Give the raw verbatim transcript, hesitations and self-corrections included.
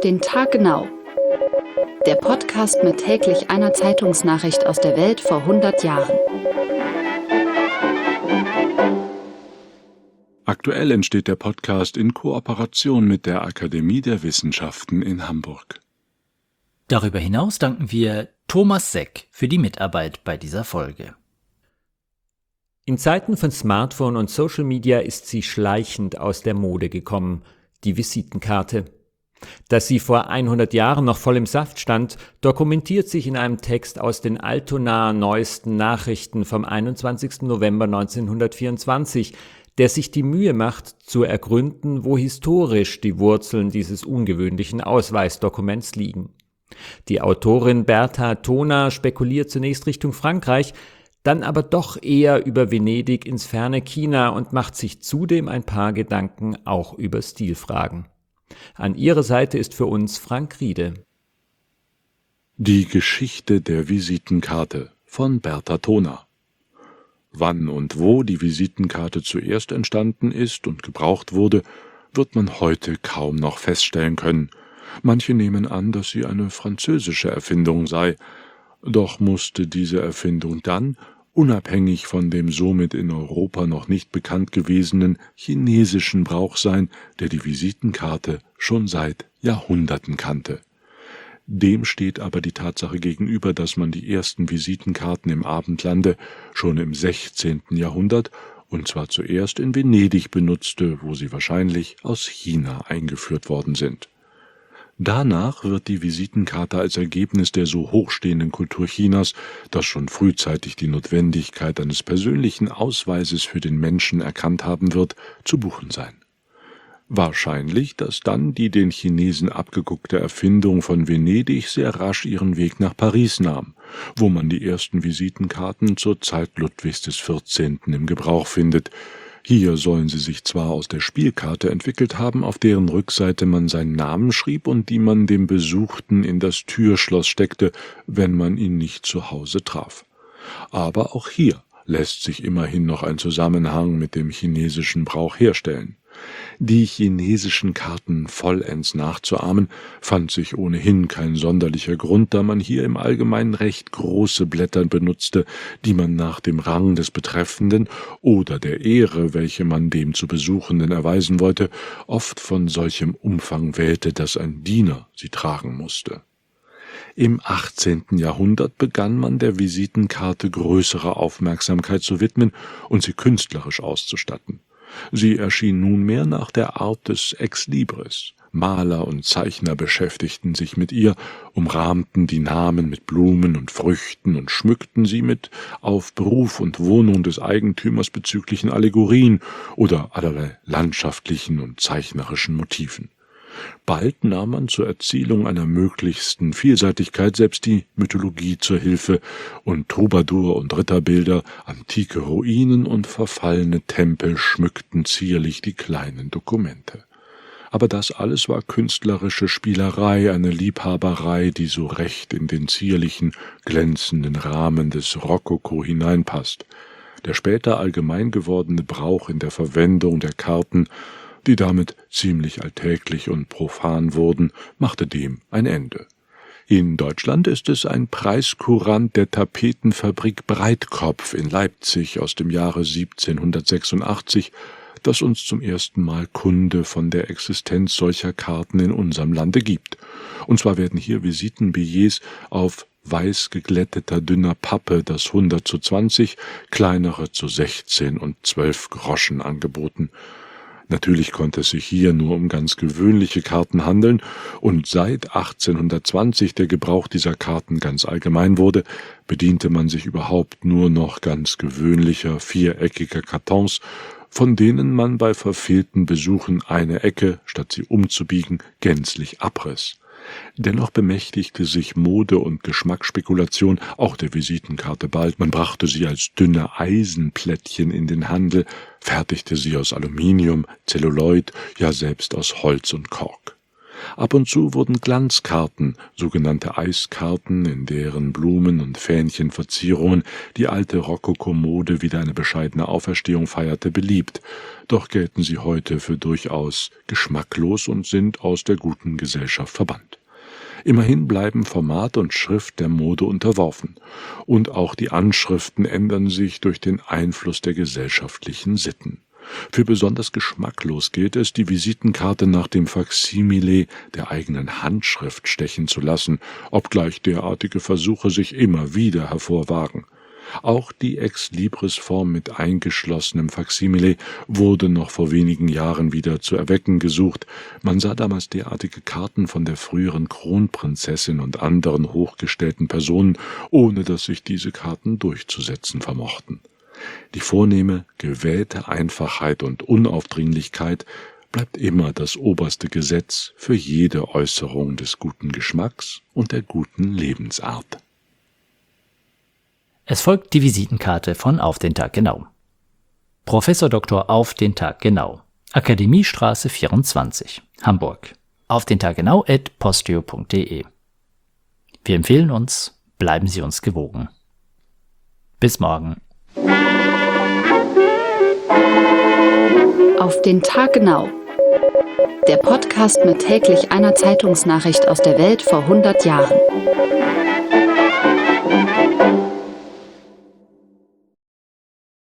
den Tag genau. Der Podcast mit täglich einer Zeitungsnachricht aus der Welt vor hundert Jahren. Aktuell entsteht der Podcast in Kooperation mit der Akademie der Wissenschaften in Hamburg. Darüber hinaus danken wir Thomas Seck für die Mitarbeit bei dieser Folge. In Zeiten von Smartphone und Social Media ist sie schleichend aus der Mode gekommen, die Visitenkarte. Dass sie vor hundert Jahren noch voll im Saft stand, dokumentiert sich in einem Text aus den Altonaer Neuesten Nachrichten vom einundzwanzigsten November neunzehnhundertvierundzwanzig, der sich die Mühe macht, zu ergründen, wo historisch die Wurzeln dieses ungewöhnlichen Ausweisdokuments liegen. Die Autorin Berta Tona spekuliert zunächst Richtung Frankreich, dann aber doch eher über Venedig ins ferne China und macht sich zudem ein paar Gedanken auch über Stilfragen. An ihrer Seite ist für uns Frank Riede. Die Geschichte der Visitenkarte von Berta Tona. Wann und wo die Visitenkarte zuerst entstanden ist und gebraucht wurde, wird man heute kaum noch feststellen können. Manche nehmen an, dass sie eine französische Erfindung sei. Doch musste diese Erfindung dann, unabhängig von dem somit in Europa noch nicht bekannt gewesenen chinesischen Brauch sein, der die Visitenkarte schon seit Jahrhunderten kannte. Dem steht aber die Tatsache gegenüber, dass man die ersten Visitenkarten im Abendlande schon im sechzehnten Jahrhundert, und zwar zuerst in Venedig, benutzte, wo sie wahrscheinlich aus China eingeführt worden sind. Danach wird die Visitenkarte als Ergebnis der so hochstehenden Kultur Chinas, das schon frühzeitig die Notwendigkeit eines persönlichen Ausweises für den Menschen erkannt haben wird, zu buchen sein. Wahrscheinlich, dass dann die den Chinesen abgeguckte Erfindung von Venedig sehr rasch ihren Weg nach Paris nahm, wo man die ersten Visitenkarten zur Zeit Ludwigs des vierzehnten im Gebrauch findet. Hier sollen sie sich zwar aus der Spielkarte entwickelt haben, auf deren Rückseite man seinen Namen schrieb und die man dem Besuchten in das Türschloss steckte, wenn man ihn nicht zu Hause traf. Aber auch hier lässt sich immerhin noch ein Zusammenhang mit dem chinesischen Brauch herstellen. Die chinesischen Karten vollends nachzuahmen, fand sich ohnehin kein sonderlicher Grund, da man hier im Allgemeinen recht große Blätter benutzte, die man nach dem Rang des Betreffenden oder der Ehre, welche man dem zu Besuchenden erweisen wollte, oft von solchem Umfang wählte, dass ein Diener sie tragen musste. Im achtzehnten Jahrhundert begann man der Visitenkarte größere Aufmerksamkeit zu widmen und sie künstlerisch auszustatten. Sie erschien nunmehr nach der Art des Exlibris. Maler und Zeichner beschäftigten sich mit ihr, umrahmten die Namen mit Blumen und Früchten und schmückten sie mit auf Beruf und Wohnung des Eigentümers bezüglichen Allegorien oder allerlei landschaftlichen und zeichnerischen Motiven. Bald nahm man zur Erzielung einer möglichsten Vielseitigkeit selbst die Mythologie zur Hilfe, und Troubadour- und Ritterbilder, antike Ruinen und verfallene Tempel schmückten zierlich die kleinen Dokumente. Aber das alles war künstlerische Spielerei, eine Liebhaberei, die so recht in den zierlichen, glänzenden Rahmen des Rokoko hineinpasst. Der später allgemein gewordene Brauch in der Verwendung der Karten, die damit ziemlich alltäglich und profan wurden, machte dem ein Ende. In Deutschland ist es ein Preiscourant der Tapetenfabrik Breitkopf in Leipzig aus dem Jahre siebzehnhundertsechsundachtzig, das uns zum ersten Mal Kunde von der Existenz solcher Karten in unserem Lande gibt. Und zwar werden hier Visitenbillets auf weiß geglätteter dünner Pappe, das hundert zu zwanzig, kleinere zu sechzehn und zwölf Groschen angeboten. Natürlich konnte es sich hier nur um ganz gewöhnliche Karten handeln, und seit achtzehnhundertzwanzig der Gebrauch dieser Karten ganz allgemein wurde, bediente man sich überhaupt nur noch ganz gewöhnlicher, viereckiger Kartons, von denen man bei verfehlten Besuchen eine Ecke, statt sie umzubiegen, gänzlich abriss. Dennoch bemächtigte sich Mode- und Geschmacksspekulation auch der Visitenkarte bald. Man brachte sie als dünne Eisenplättchen in den Handel, fertigte sie aus Aluminium, Zelluloid, ja selbst aus Holz und Kork. Ab und zu wurden Glanzkarten, sogenannte Eiskarten, in deren Blumen- und Fähnchenverzierungen die alte Rokokomode wieder eine bescheidene Auferstehung feierte, beliebt, doch gelten sie heute für durchaus geschmacklos und sind aus der guten Gesellschaft verbannt. Immerhin bleiben Format und Schrift der Mode unterworfen, und auch die Anschriften ändern sich durch den Einfluss der gesellschaftlichen Sitten. Für besonders geschmacklos gilt es, die Visitenkarte nach dem Faksimile der eigenen Handschrift stechen zu lassen, obgleich derartige Versuche sich immer wieder hervorwagen. Auch die Ex-Libris-Form mit eingeschlossenem Faksimile wurde noch vor wenigen Jahren wieder zu erwecken gesucht. Man sah damals derartige Karten von der früheren Kronprinzessin und anderen hochgestellten Personen, ohne dass sich diese Karten durchzusetzen vermochten. Die vornehme, gewählte Einfachheit und Unaufdringlichkeit bleibt immer das oberste Gesetz für jede Äußerung des guten Geschmacks und der guten Lebensart. Es folgt die Visitenkarte von Auf den Tag genau. Professor Doktor Auf den Tag genau. Akademiestraße vierundzwanzig, Hamburg. Auf den Tag genau at posteo punkt de. Wir empfehlen uns, bleiben Sie uns gewogen. Bis morgen. Auf den Tag genau. Der Podcast mit täglich einer Zeitungsnachricht aus der Welt vor hundert Jahren.